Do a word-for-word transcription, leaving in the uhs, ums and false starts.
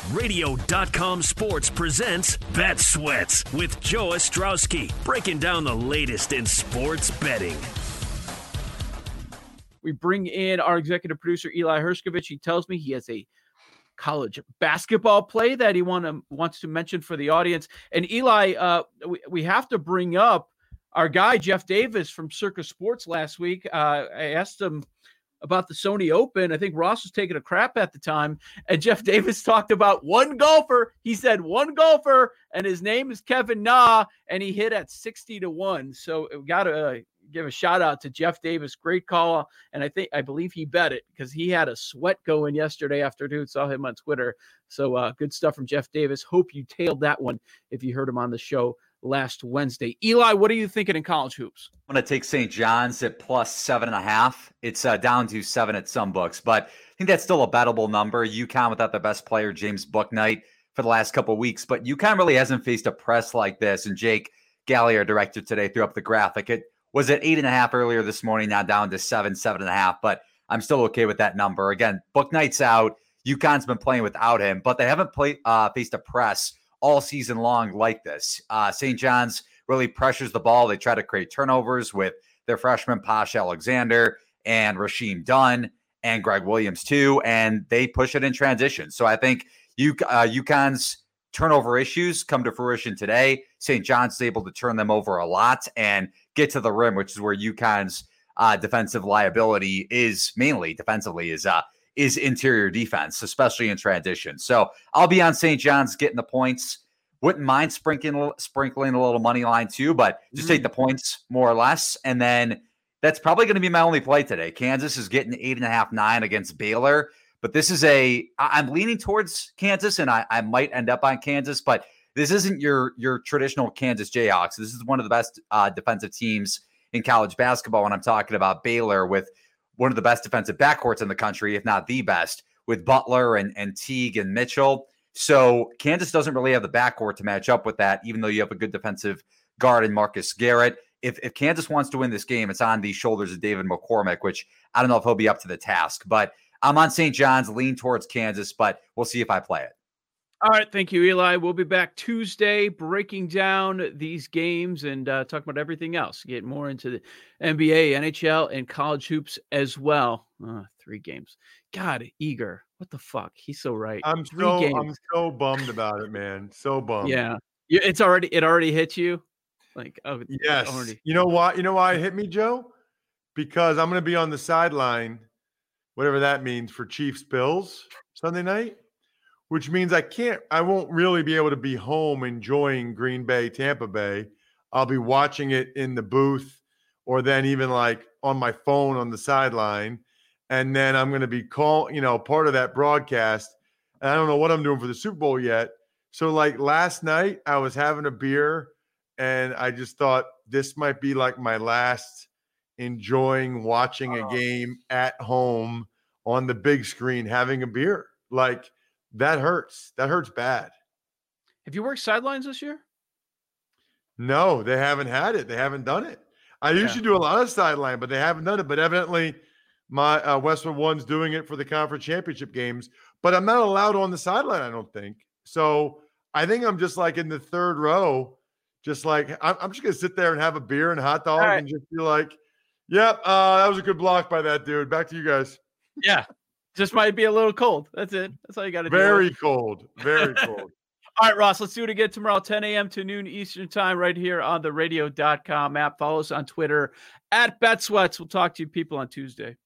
radio dot com Sports presents Bet Sweats with Joe Ostrowski, breaking down the latest in sports betting. We bring in our executive producer, Eli Hershkovich. He tells me he has a college basketball play that he want to, wants to mention for the audience. And Eli, uh, we, we have to bring up our guy, Jeff Davis from Circus Sports last week. Uh, I asked him about the Sony Open. I think Ross was taking a crap at the time. And Jeff Davis talked about one golfer. He said one golfer, and his name is Kevin Na, and he hit at sixty to one. So we got to uh, give a shout out to Jeff Davis. Great call. And I think, I believe he bet it because he had a sweat going yesterday afternoon. Saw him on Twitter. So uh, good stuff from Jeff Davis. Hope you tailed that one if you heard him on the show last Wednesday. Eli, what are you thinking in college hoops? I'm going to take Saint John's at plus seven and a half. It's uh, down to seven at some books, but I think that's still a bettable number. UConn without their best player, James Bouknight, for the last couple of weeks, but UConn really hasn't faced a press like this. And Jake Galley, our director today, threw up the graphic. It was at eight and a half earlier this morning, now down to seven, seven and a half, but I'm still okay with that number. Again, Bouknight's out. UConn's been playing without him, but they haven't played uh, faced a press all season long like this. Uh, Saint John's really pressures the ball. They try to create turnovers with their freshman Posh Alexander and Rasheem Dunn and Greg Williams too, and they push it in transition. So I think U- uh, UConn's turnover issues come to fruition today. Saint John's is able to turn them over a lot and get to the rim, which is where UConn's uh, defensive liability is mainly defensively is uh, is interior defense, especially in transition. So I'll be on Saint John's getting the points. Wouldn't mind sprinkling, sprinkling a little money line too, but just take the points more or less. And then that's probably going to be my only play today. Kansas is getting eight and a half, nine against Baylor. But this is a, I'm leaning towards Kansas, and I, I might end up on Kansas, but this isn't your, your traditional Kansas Jayhawks. This is one of the best uh, defensive teams in college basketball when I'm talking about Baylor, with one of the best defensive backcourts in the country, if not the best, with Butler and, and Teague and Mitchell. So Kansas doesn't really have the backcourt to match up with that, even though you have a good defensive guard in Marcus Garrett. If, if Kansas wants to win this game, it's on the shoulders of David McCormick, which I don't know if he'll be up to the task. But I'm on Saint John's, lean towards Kansas, but we'll see if I play it. All right. Thank you, Eli. We'll be back Tuesday breaking down these games and uh, talking about everything else. Get more into the N B A, N H L, and college hoops as well. Uh, three games. God, Eager. What the fuck? He's so right. I'm three so games. I'm so bummed about it, man. So bummed. Yeah. It's already it already hit you. Like, oh yes. Already. You know why? You know why it hit me, Joe? Because I'm going to be on the sideline, whatever that means, for Chiefs Bills Sunday night, which means I can't. I won't really be able to be home enjoying Green Bay, Tampa Bay. I'll be watching it in the booth, or then even like on my phone on the sideline. And then I'm going to be call, you know, part of that broadcast. And I don't know what I'm doing for the Super Bowl yet. So like last night I was having a beer and I just thought this might be like my last enjoying watching a game at home on the big screen, having a beer. Like that hurts. That hurts bad. Have you worked sidelines this year? No, they haven't had it. They haven't done it. I usually yeah. do a lot of sideline, but they haven't done it. But evidently my uh, Westwood One's doing it for the conference championship games, but I'm not allowed on the sideline, I don't think. So I think I'm just like in the third row, just like I'm, I'm just going to sit there and have a beer and a hot dog right. and just be like, yep, uh, that was a good block by that dude. Back to you guys. Yeah. Just might be a little cold. That's it. That's all you got to do. Very cold. Very cold. All right, Ross, let's do it again tomorrow, ten a.m. to noon Eastern time, right here on the radio dot com app. Follow us on Twitter at BetSweats. We'll talk to you people on Tuesday.